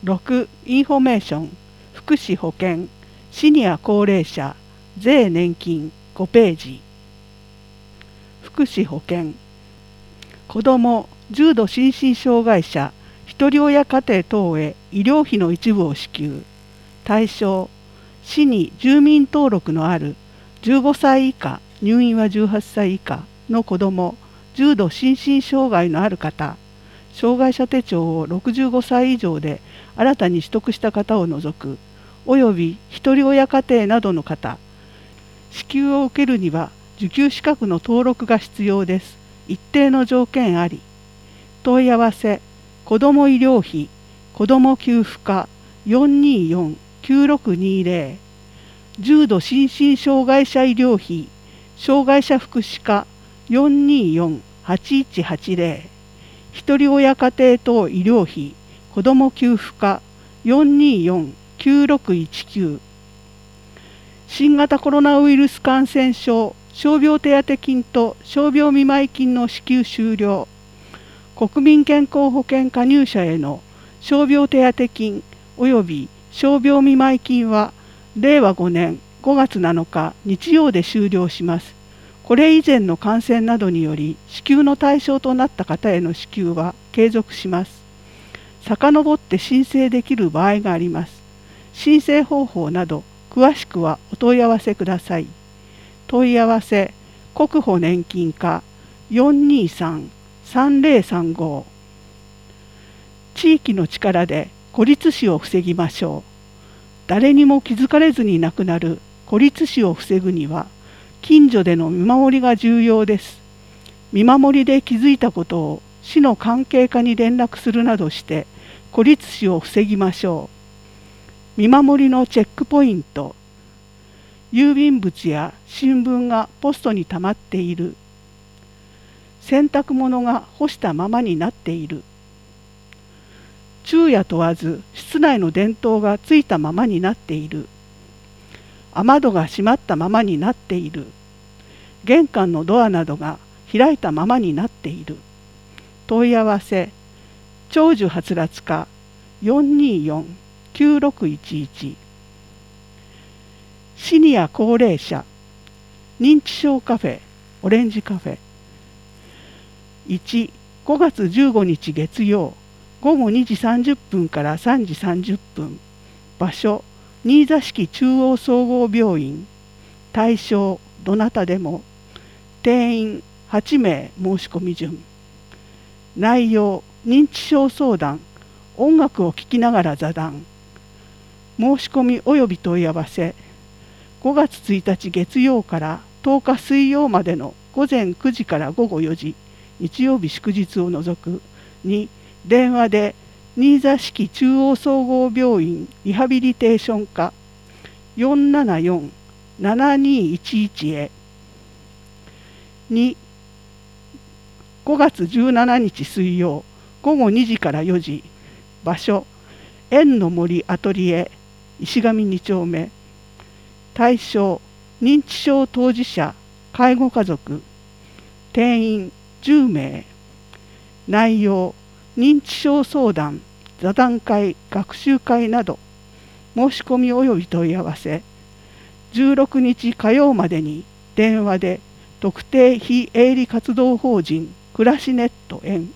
6. インフォメーション、福祉保険、シニア高齢者、税年金5ページ。福祉保険、子ども、重度心身障害者、ひとり親家庭等へ医療費の一部を支給。対象、市に住民登録のある15歳以下、入院は18歳以下の子ども、重度心身障害のある方、障害者手帳を65歳以上で新たに取得した方を除く、およびひとり親家庭などの方、支給を受けるには受給資格の登録が必要です。一定の条件あり。問い合わせ、子ども医療費、子ども給付課 424-9620、重度心身障害者医療費、障害者福祉課 424-8180、ひとり親家庭等医療費、子ども給付課 424-9619、新型コロナウイルス感染症傷病手当金と傷病見舞金の支給終了。国民健康保険加入者への傷病手当金及び傷病見舞金は令和5年5月7日日曜で終了します。これ以前の感染などにより支給の対象となった方への支給は継続します。遡って申請できる場合があります。申請方法など詳しくはお問い合わせください。問い合わせ、国保年金課 423-3035。地域の力で孤立死を防ぎましょう。誰にも気づかれずに亡くなる孤立死を防ぐには、近所での見守りが重要です。見守りで気づいたことを市の関係課に連絡するなどして孤立死を防ぎましょう。見守りのチェックポイント、郵便物や新聞がポストに溜まっている、洗濯物が干したままになっている、昼夜問わず室内の電灯がついたままになっている、雨戸が閉まったままになっている、玄関のドアなどが開いたままになっている。問い合わせ、長寿はつらつ課 424-9611。シニア高齢者、認知症カフェ、オレンジカフェ。1、5月15日月曜、午後2時30分から3時30分。場所、新座敷中央総合病院。対象、どなたでも。定員8名申し込み順。内容、認知症相談、音楽を聴きながら座談。申し込み及び問い合わせ、5月1日月曜から10日水曜までの午前9時から午後4時、日曜日祝日を除くに、電話で新座敷中央総合病院リハビリテーション課 474-7211 へ。2、5月17日水曜午後2時から4時。場所、縁の森アトリエ石上2丁目。対象、認知症当事者、介護家族。定員10名。内容、認知症相談、座談会、学習会など。申し込み及び問い合わせ、16日火曜までに電話で特定非営利活動法人暮らしネット園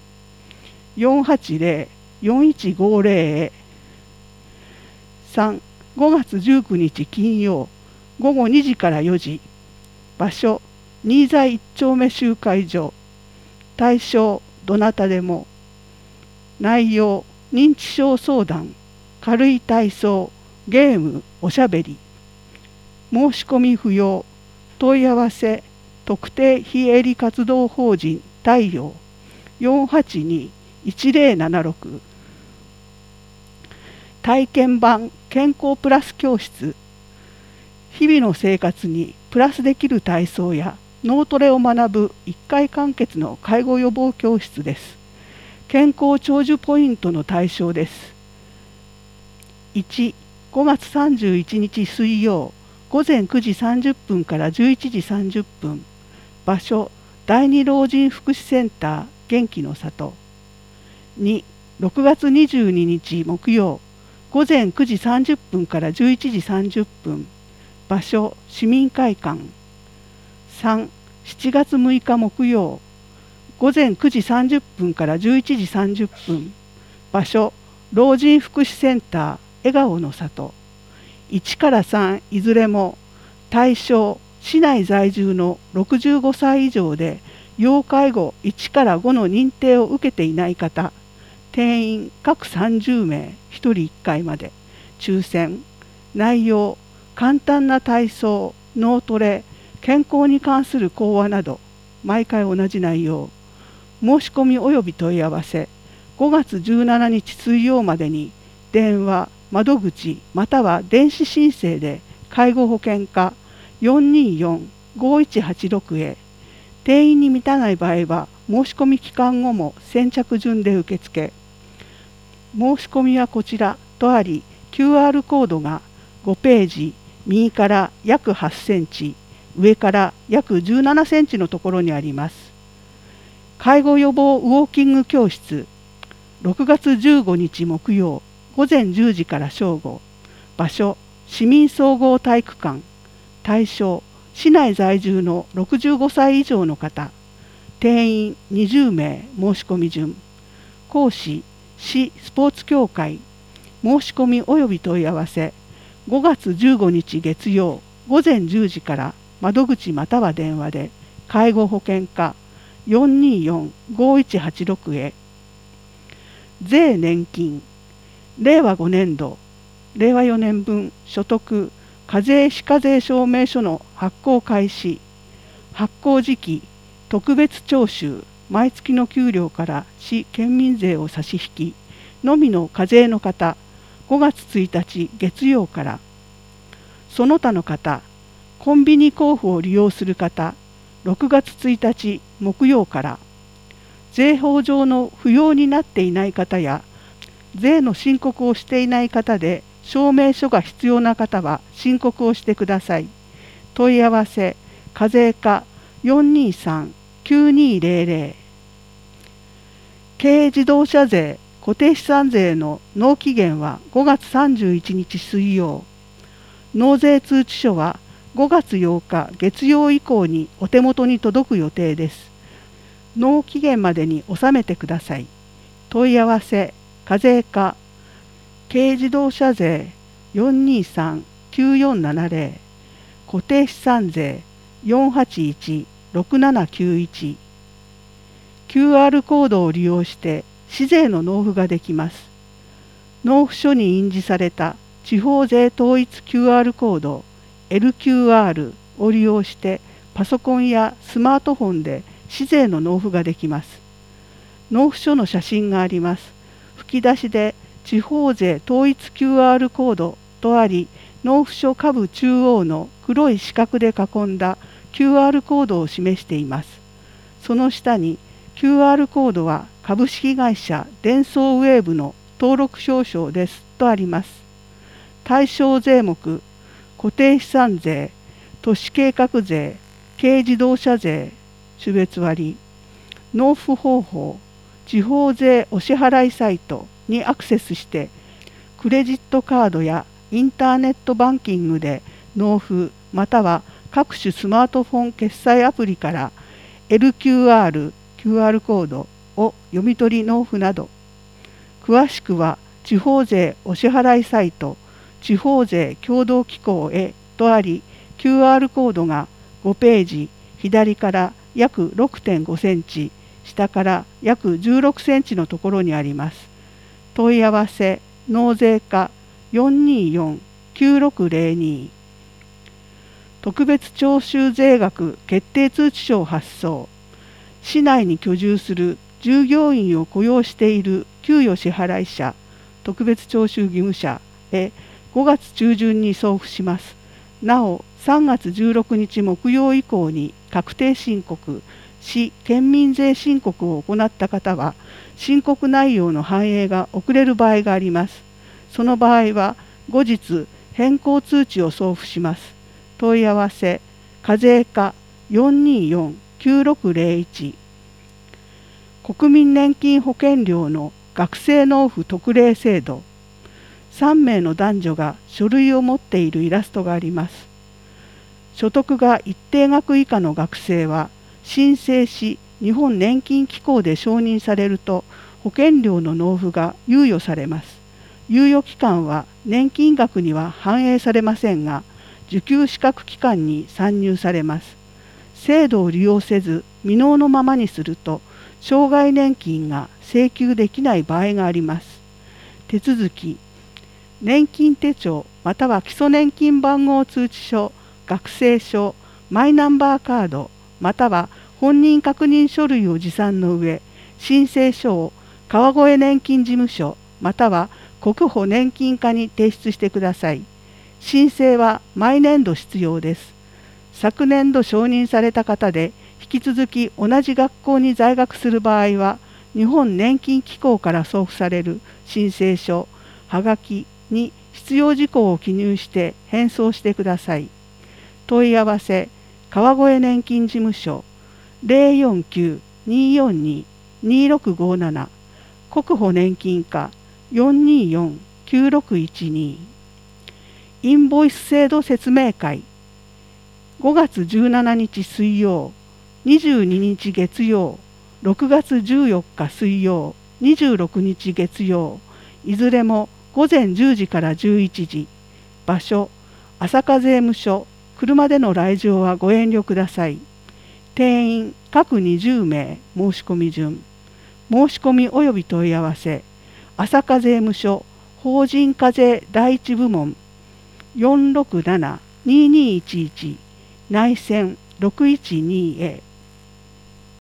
480-4150 へ。3、5月19日金曜午後2時から4時。場所、新座1丁目集会所。対象、どなたでも。内容、認知症相談、軽い体操、ゲーム、おしゃべり。申し込み不要。問い合わせ、特定非営利活動法人太陽 482-1076。体験版健康プラス教室。日々の生活にプラスできる体操や脳トレを学ぶ1回完結の介護予防教室です。健康長寿ポイントの対象です。1、5月31日水曜午前9時30分から11時30分。場所、第二老人福祉センター元気の里。2、6月22日木曜午前9時30分から11時30分、場所市民会館。3、7月6日木曜、午前9時30分から11時30分、場所老人福祉センター笑顔の里。1から3いずれも対象市内在住の65歳以上で要介護1から5の認定を受けていない方、定員各30名1人1回まで、抽選。内容簡単な体操、脳トレ、健康に関する講話など毎回同じ内容。申し込み及び問い合わせ5月17日水曜までに電話、窓口または電子申請で介護保険課 424-5186 へ。定員に満たない場合は申し込み期間後も先着順で受付。申し込みはこちらとあり、 QR コードが5ページ右から約8センチ上から約17センチのところにあります。介護予防ウォーキング教室、6月15日木曜午前10時から正午。場所市民総合体育館。対象市内在住の65歳以上の方。定員20名申し込み順。講師市スポーツ協会。申し込み及び問い合わせ5月15日月曜午前10時から窓口または電話で介護保険課 424-5186 へ。税年金令和5年度令和4年分所得課税非課税証明書の発行開始。発行時期特別徴収、毎月の給料から市県民税を差し引きのみの課税の方、5月1日月曜から。その他の方、コンビニ交付を利用する方、6月1日木曜から。税法上の不要になっていない方や税の申告をしていない方で証明書が必要な方は申告をしてください。問い合わせ課税課 423-9200。 軽自動車税固定資産税の納期限は5月31日水曜。納税通知書は5月8日月曜以降にお手元に届く予定です。納期限までに納めてください。問い合わせ課税課軽自動車税 423-9470 固定資産税 481-6791。 QR コードを利用して市税の納付ができます。納付書に印字された地方税統一 QR コード LQR を利用してパソコンやスマートフォンで市税の納付ができます。納付書の写真があります。吹き出しで地方税統一 QR コードとあり、納付書下部中央の黒い四角で囲んだ QR コードを示しています。その下に QR コードは株式会社デンソーウェーブの登録証書ですとあります。対象税目固定資産税、都市計画税、軽自動車税、種別割。納付方法地方税お支払いサイトにアクセスしてクレジットカードやインターネットバンキングで納付または各種スマートフォン決済アプリから LQR、QR コードを読み取り納付など。詳しくは地方税お支払いサイト地方税協同機構へとあり、 QR コードが5ページ左から約 6.5 センチ下から約16センチのところにあります。問い合わせ納税課 424-9602。 特別徴収税額決定通知書を発送。市内に居住する従業員を雇用している給与支払い者特別徴収義務者へ5月中旬に送付します。なお3月16日木曜以降に確定申告市県民税申告を行った方は申告内容の反映が遅れる場合があります。その場合は後日変更通知を送付します。問い合わせ課税課 424-9601。 国民年金保険料の学生納付特例制度。 3名の男女が書類を持っているイラストがあります。所得が一定額以下の学生は申請し日本年金機構で承認されると保険料の納付が猶予されます。猶予期間は年金額には反映されませんが、受給資格期間に算入されます。制度を利用せず未納のままにすると障害年金が請求できない場合があります。手続き、年金手帳または基礎年金番号通知書、学生証、マイナンバーカードまたは本人確認書類を持参の上、申請書を川越年金事務所または国保年金課に提出してください。申請は毎年度必要です。昨年度承認された方で引き続き同じ学校に在学する場合は、日本年金機構から送付される申請書、はがきに必要事項を記入して返送してください。問い合わせ、川越年金事務所 049-242-2657 国保年金課 424-9612。 インボイス制度説明会、5月17日水曜、22日月曜、6月14日水曜、26日月曜、いずれも午前10時から11時。場所、朝霞税務署。車での来場はご遠慮ください。定員各20名申し込み順。申し込み及び問い合わせ、朝霞税務署法人課税第一部門 467-2211 内線612へ。